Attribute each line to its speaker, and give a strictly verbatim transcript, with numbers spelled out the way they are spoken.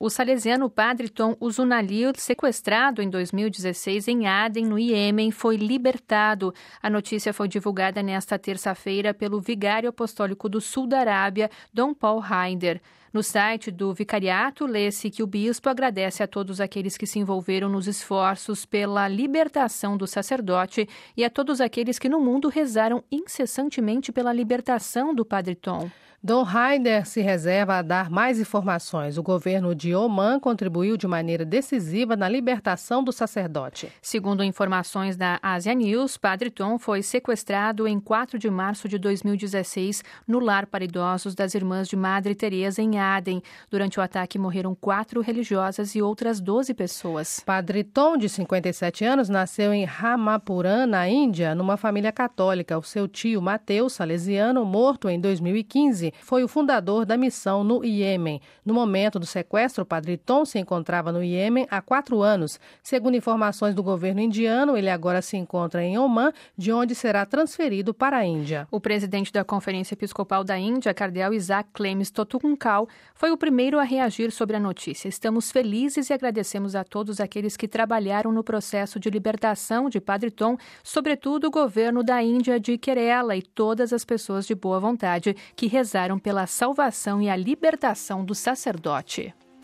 Speaker 1: O salesiano Padre Tom Uzunalil, sequestrado em dois mil e dezesseis em Aden, no Iêmen, foi libertado. A notícia foi divulgada nesta terça-feira pelo vigário apostólico do sul da Arábia, Dom Paul Haider. No site do vicariato, lê-se que o bispo agradece a todos aqueles que se envolveram nos esforços pela libertação do sacerdote e a todos aqueles que no mundo rezaram incessantemente pela libertação do Padre Tom.
Speaker 2: Dom Haider se reserva a dar mais informações. O governo de Omã contribuiu de maneira decisiva na libertação do sacerdote.
Speaker 1: Segundo informações da Asia News, Padre Tom foi sequestrado em quatro de março de dois mil e dezesseis no lar para idosos das Irmãs de Madre Teresa em Aden. Durante o ataque morreram quatro religiosas e outras doze pessoas.
Speaker 2: Padre Tom, de cinquenta e sete anos, nasceu em Ramapuram, na Índia, numa família católica. O seu tio, Mateus, salesiano, morto em dois mil e quinze, foi o fundador da missão no Iêmen. No momento do sequestro, o Padre Tom se encontrava no Iêmen há quatro anos. Segundo informações do governo indiano, ele agora se encontra em Omã, de onde será transferido para a Índia.
Speaker 1: O presidente da Conferência Episcopal da Índia, cardeal Isaac Clemes Totunkal, foi o primeiro a reagir sobre a notícia. Estamos felizes e agradecemos a todos aqueles que trabalharam no processo de libertação de Padre Tom, sobretudo o governo da Índia de Kerala e todas as pessoas de boa vontade que rezaram pela salvação e a libertação do sacerdote.